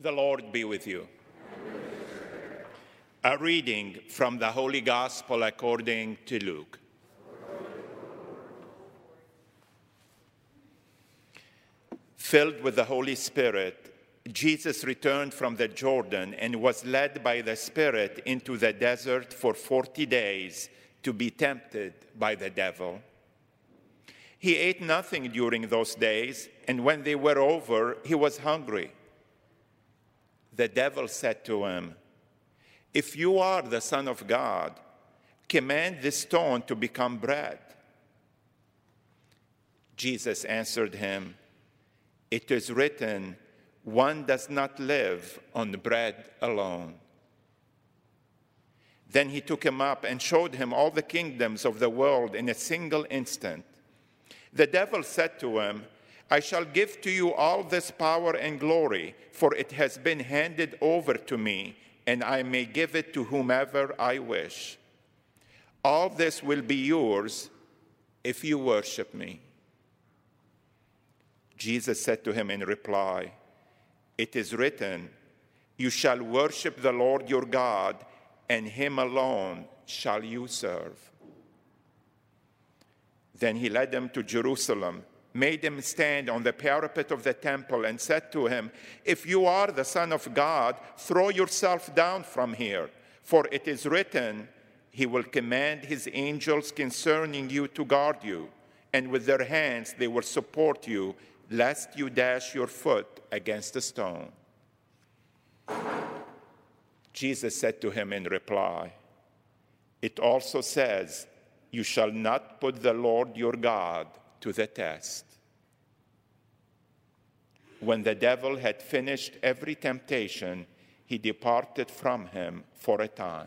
The Lord be with you. A reading from the Holy Gospel according to Luke. Filled with the Holy Spirit, Jesus returned from the Jordan and was led by the Spirit into the desert for 40 days to be tempted by the devil. He ate nothing during those days, and when they were over, he was hungry. The devil said to him, "If you are the Son of God, command this stone to become bread." Jesus answered him, "It is written, one does not live on bread alone." Then he took him up and showed him all the kingdoms of the world in a single instant. The devil said to him, "I shall give to you all this power and glory, for it has been handed over to me, and I may give it to whomever I wish. All this will be yours if you worship me." Jesus said to him in reply, "It is written, you shall worship the Lord your God, and him alone shall you serve." Then he led him to Jerusalem, made him stand on the parapet of the temple, and said to him, "If you are the Son of God, throw yourself down from here, for it is written, he will command his angels concerning you to guard you, and with their hands they will support you, lest you dash your foot against a stone." Jesus said to him in reply, "It also says, you shall not put the Lord your God to the test." When the devil had finished every temptation, he departed from him for a time.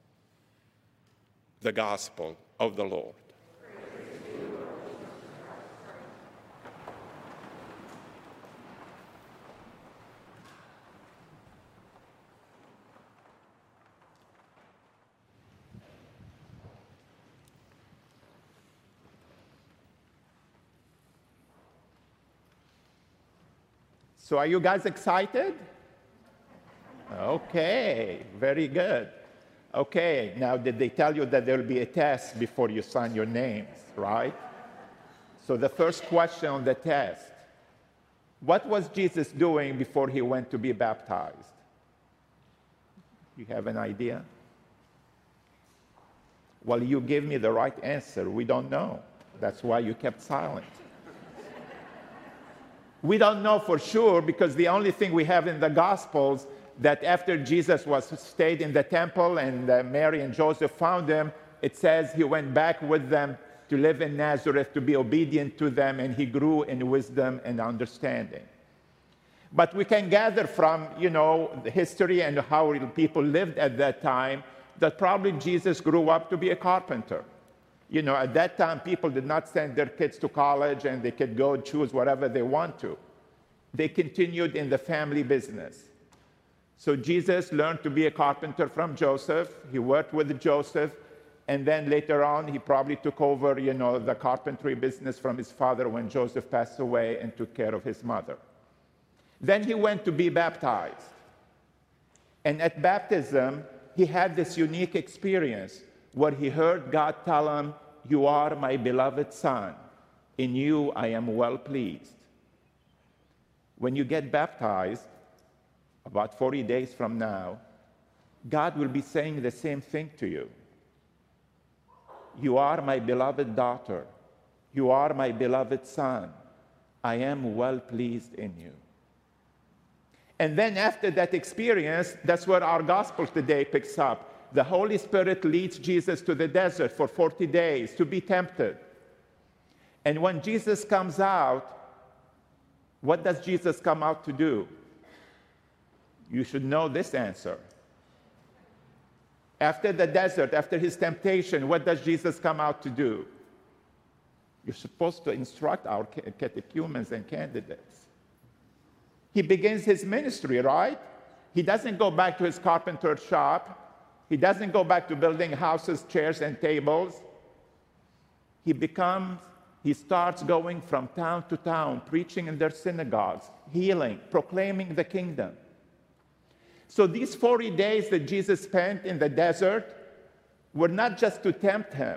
The Gospel of the Lord. So are you guys excited? Okay, very good. Okay, now did they tell you that there will be a test before you sign your names, right? So the first question on the test, what was Jesus doing before he went to be baptized? You have an idea? Well, you gave me the right answer. We don't know. That's why you kept silent. We don't know for sure because the only thing we have in the Gospels that after Jesus stayed in the temple and Mary and Joseph found him, it says he went back with them to live in Nazareth, to be obedient to them, and he grew in wisdom and understanding. But we can gather from, the history and how people lived at that time that probably Jesus grew up to be a carpenter. At that time, people did not send their kids to college and they could go and choose whatever they want to. They continued in the family business. So Jesus learned to be a carpenter from Joseph. He worked with Joseph. And then later on, he probably took over, the carpentry business from his father when Joseph passed away and took care of his mother. Then he went to be baptized. And at baptism, he had this unique experience where he heard God tell him, "You are my beloved Son. In you I am well pleased." When you get baptized, about 40 days from now, God will be saying the same thing to you. "You are my beloved daughter. You are my beloved son. I am well pleased in you." And then after that experience, that's where our gospel today picks up. The Holy Spirit leads Jesus to the desert for 40 days to be tempted. And when Jesus comes out, what does Jesus come out to do? You should know this answer. After the desert, after his temptation, what does Jesus come out to do? You're supposed to instruct our catechumens and candidates. He begins his ministry, right? He doesn't go back to his carpenter shop. He doesn't go back to building houses, chairs, and tables. He starts going from town to town, preaching in their synagogues, healing, proclaiming the kingdom. So these 40 days that Jesus spent in the desert were not just to tempt him.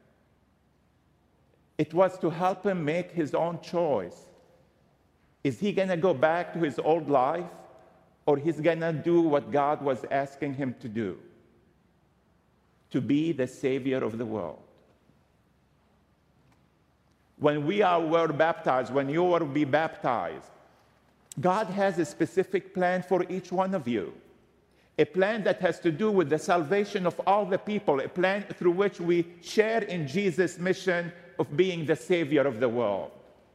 It was to help him make his own choice. Is he going to go back to his old life, or he's going to do what God was asking him to do? To be the Savior of the world. When were baptized, when you will be baptized, God has a specific plan for each one of you. A plan that has to do with the salvation of all the people, a plan through which we share in Jesus' mission of being the Savior of the world.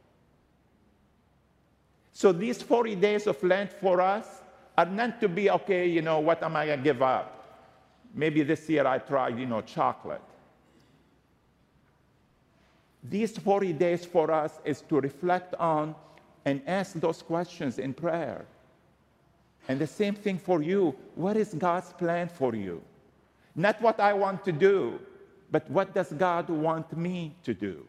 So these 40 days of Lent for us are not to be, okay, what am I going to give up? Maybe this year I tried, chocolate. These 40 days for us is to reflect on and ask those questions in prayer. And the same thing for you. What is God's plan for you? Not what I want to do, but what does God want me to do?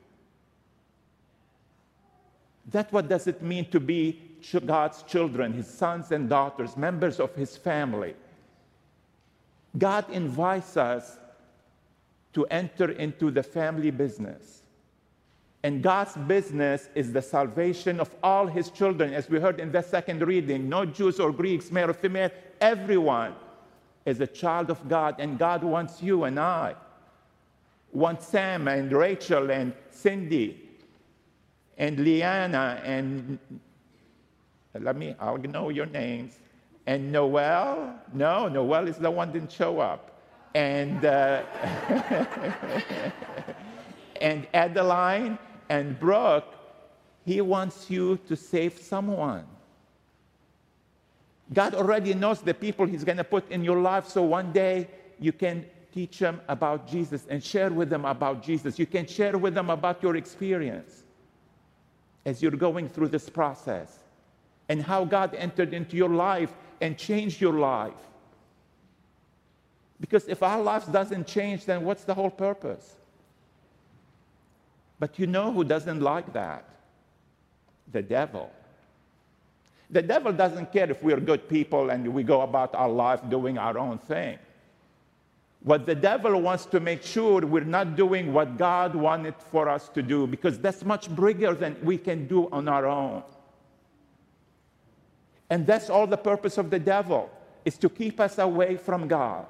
That's what does it mean to be God's children, his sons and daughters, members of his family. God invites us to enter into the family business. And God's business is the salvation of all his children. As we heard in the second reading, no Jews or Greeks, male or female, everyone is a child of God. And God wants you and I, wants Sam and Rachel and Cindy and Liana and, I'll know your names. And Noel, Noel is the one that didn't show up. And, and Adeline and Brooke, he wants you to save someone. God already knows the people he's going to put in your life, so one day you can teach them about Jesus and share with them about Jesus. You can share with them about your experience as you're going through this process and how God entered into your life and changed your life. Because if our lives doesn't change, then what's the whole purpose? But you know who doesn't like that? The devil. The devil doesn't care if we're good people and we go about our life doing our own thing. What the devil wants to make sure we're not doing what God wanted for us to do, because that's much bigger than we can do on our own. And that's all the purpose of the devil, is to keep us away from God.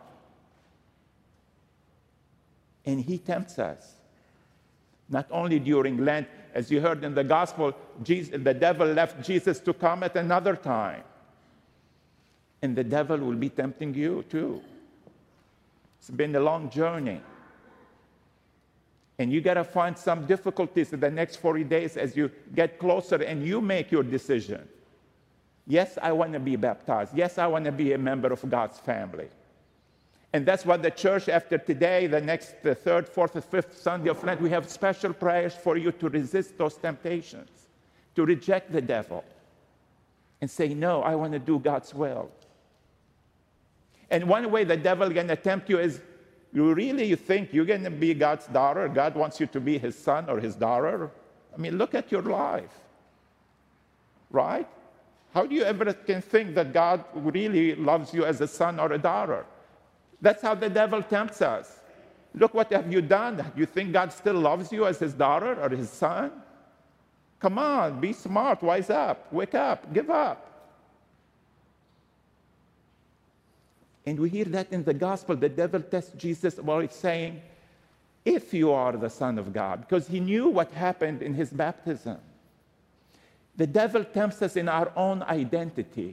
And he tempts us. Not only during Lent, as you heard in the gospel, the devil left Jesus to come at another time. And the devil will be tempting you too. It's been a long journey. And you got to find some difficulties in the next 40 days as you get closer and you make your decision. Yes, I want to be baptized. Yes, I want to be a member of God's family. And that's what the church, after today, the third, fourth, and fifth Sunday of Lent, we have special prayers for you to resist those temptations, to reject the devil, and say, no, I want to do God's will. And one way the devil is going to tempt you is, you think you're going to be God's daughter? God wants you to be his son or his daughter? I mean, look at your life, right? How do you ever can think that God really loves you as a son or a daughter? That's how the devil tempts us. Look, what have you done? You think God still loves you as his daughter or his son? Come on, be smart, wise up, wake up, give up. And we hear that in the gospel. The devil tests Jesus while he's saying, if you are the Son of God, because he knew what happened in his baptism. The devil tempts us in our own identity.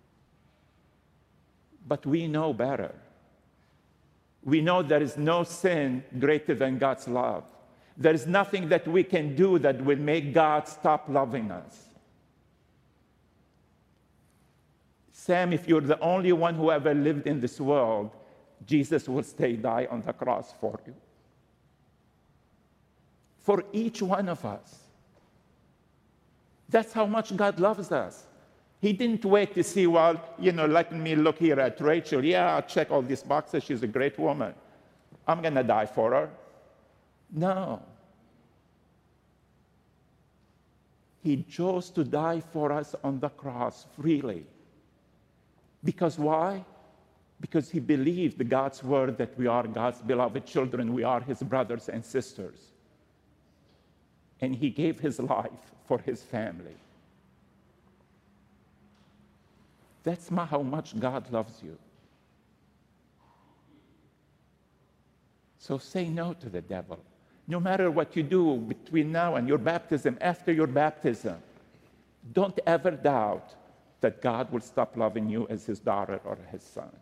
But we know better. We know there is no sin greater than God's love. There is nothing that we can do that will make God stop loving us. Sam, if you're the only one who ever lived in this world, Jesus will die on the cross for you. For each one of us. That's how much God loves us. He didn't wait to see, let me look here at Rachel. Yeah, I'll check all these boxes. She's a great woman. I'm going to die for her. No. He chose to die for us on the cross freely. Because why? Because he believed God's word that we are God's beloved children, we are his brothers and sisters. And he gave his life for his family. That's how much God loves you. So say no to the devil. No matter what you do between now and your baptism, after your baptism, don't ever doubt that God will stop loving you as his daughter or his son.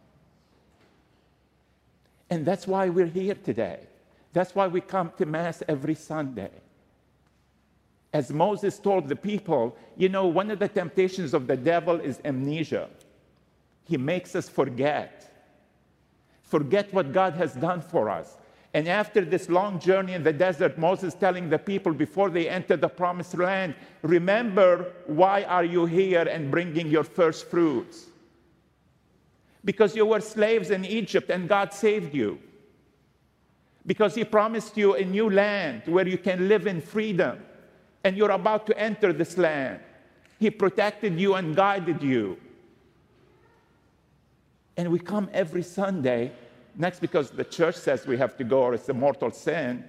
And that's why we're here today. That's why we come to Mass every Sunday. As Moses told the people, one of the temptations of the devil is amnesia. He makes us forget what God has done for us. And after this long journey in the desert, Moses telling the people before they enter the promised land, remember, why are you here and bringing your first fruits? Because you were slaves in Egypt and God saved you. Because he promised you a new land where you can live in freedom. And you're about to enter this land. He protected you and guided you. And we come every Sunday, next because the church says we have to go or it's a mortal sin,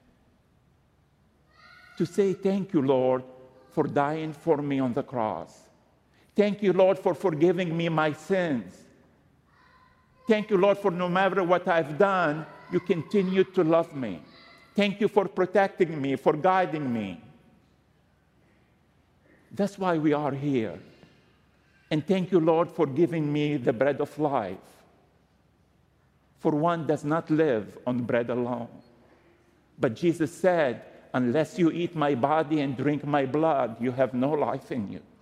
to say, thank you, Lord, for dying for me on the cross. Thank you, Lord, for forgiving me my sins. Thank you, Lord, for no matter what I've done, you continue to love me. Thank you for protecting me, for guiding me. That's why we are here. And thank you, Lord, for giving me the bread of life. For one does not live on bread alone. But Jesus said, unless you eat my body and drink my blood, you have no life in you.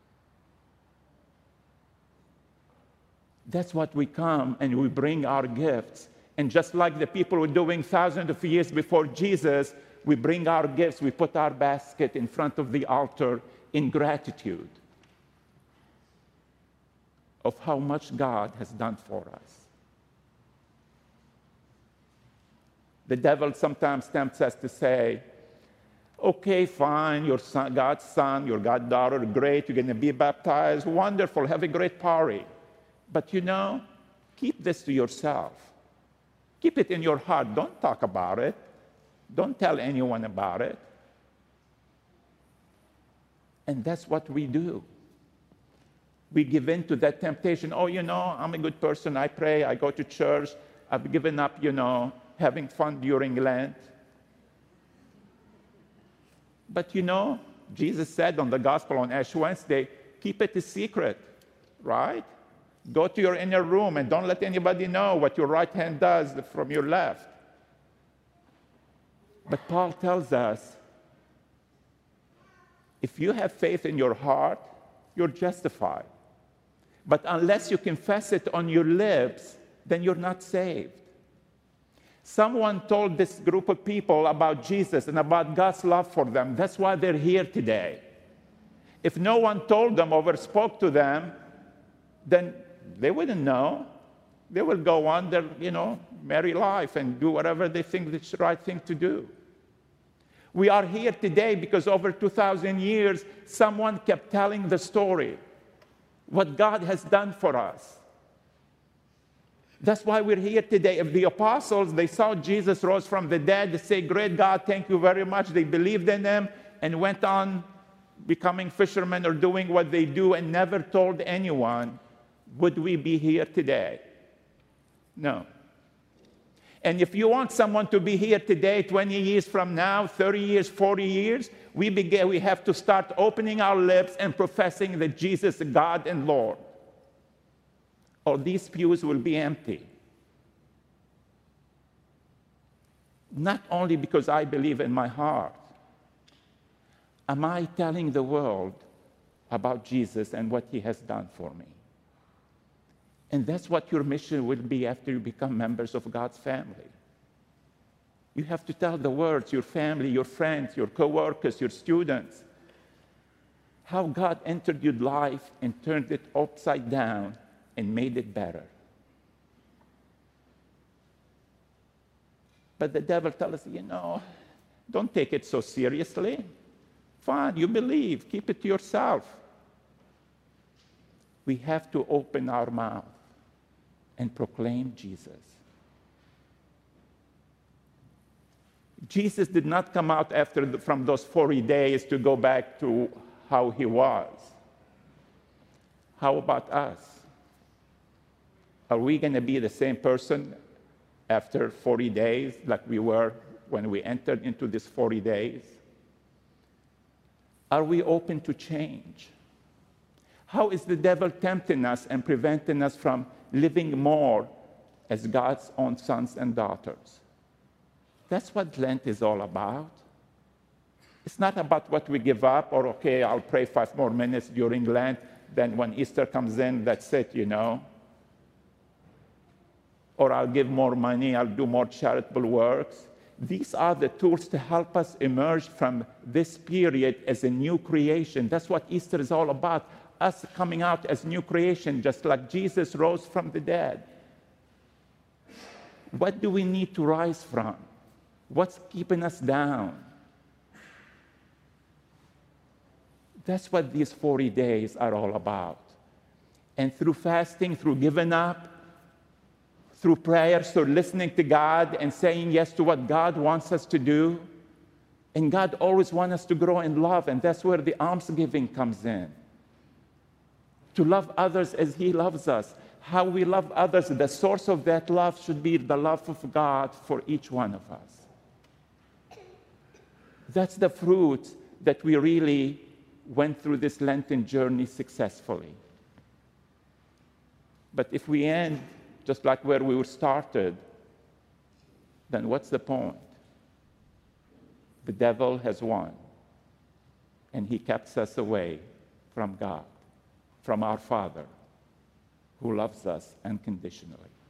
That's what we come and we bring our gifts. And just like the people were doing thousands of years before Jesus, we bring our gifts, we put our basket in front of the altar in gratitude of how much God has done for us. The devil sometimes tempts us to say, okay, fine, you're God's son, you're God's daughter, great, you're going to be baptized, wonderful, have a great party. But keep this to yourself. Keep it in your heart. Don't talk about it. Don't tell anyone about it. And that's what we do. We give in to that temptation. Oh, I'm a good person. I pray. I go to church. I've given up, having fun during Lent. But, Jesus said on the gospel on Ash Wednesday, keep it a secret, right? Go to your inner room and don't let anybody know what your right hand does from your left. But Paul tells us, if you have faith in your heart, you're justified. But unless you confess it on your lips, then you're not saved. Someone told this group of people about Jesus and about God's love for them. That's why they're here today. If no one told them or spoke to them, then they wouldn't know. They will go on their, merry life and do whatever they think is the right thing to do. We are here today because over 2,000 years, someone kept telling the story, what God has done for us. That's why we're here today. If the apostles, they saw Jesus rose from the dead, they say, great God, thank you very much. They believed in him and went on becoming fishermen or doing what they do and never told anyone, would we be here today? No. And if you want someone to be here today, 20 years from now, 30 years, 40 years, we have to start opening our lips and professing that Jesus is God and Lord. Or these pews will be empty. Not only because I believe in my heart. Am I telling the world about Jesus and what he has done for me? And that's what your mission will be after you become members of God's family. You have to tell the world, your family, your friends, your co-workers, your students, how God entered your life and turned it upside down and made it better. But the devil tells us, don't take it so seriously. Fine, you believe, keep it to yourself. we have to open our mouth and proclaim Jesus. Jesus did not come out from those 40 days to go back to how he was. How about us? Are we going to be the same person after 40 days like we were when we entered into these 40 days? Are we open to change? How is the devil tempting us and preventing us from living more as God's own sons and daughters? That's what Lent is all about. It's not about what we give up or, okay, I'll pray 5 more minutes during Lent, then when Easter comes in, that's it, you know. Or I'll give more money, I'll do more charitable works. These are the tools to help us emerge from this period as a new creation. That's what Easter is all about, us coming out as new creation, just like Jesus rose from the dead. What do we need to rise from? What's keeping us down? That's what these 40 days are all about. And through fasting, through giving up, through prayers, through listening to God and saying yes to what God wants us to do. And God always wants us to grow in love, and that's where the almsgiving comes in. To love others as He loves us. How we love others, the source of that love should be the love of God for each one of us. That's the fruit that we really went through this Lenten journey successfully. But if we end just like where we were started, then what's the point? The devil has won, and he keeps us away from God, from our Father, who loves us unconditionally.